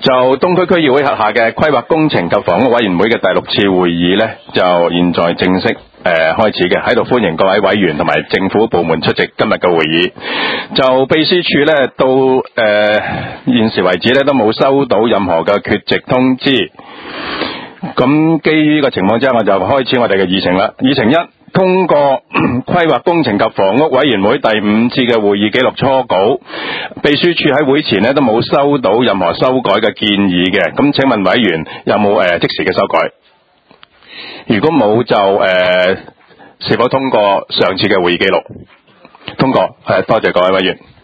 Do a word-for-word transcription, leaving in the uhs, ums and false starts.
就東區區議會轄下嘅規劃工程及房屋委員會嘅第六次會議呢，就現在正式誒、呃、開始嘅，喺度歡迎各位委員同埋政府部門出席今日嘅會議。就秘書處呢，到誒、呃、現時為止呢，都冇收到任何嘅缺席通知。咁基於呢個情況之下，我就開始我哋嘅議程啦。議程一，通過規劃工程及房屋委員會第五次嘅會議記錄初稿，秘書處喺會前呢都冇收到任何修改嘅建議嘅。咁請問委員有冇誒、呃、即時嘅修改？如果冇就誒、呃、是否通過上次嘅會議記錄？通過，係多謝各位委員。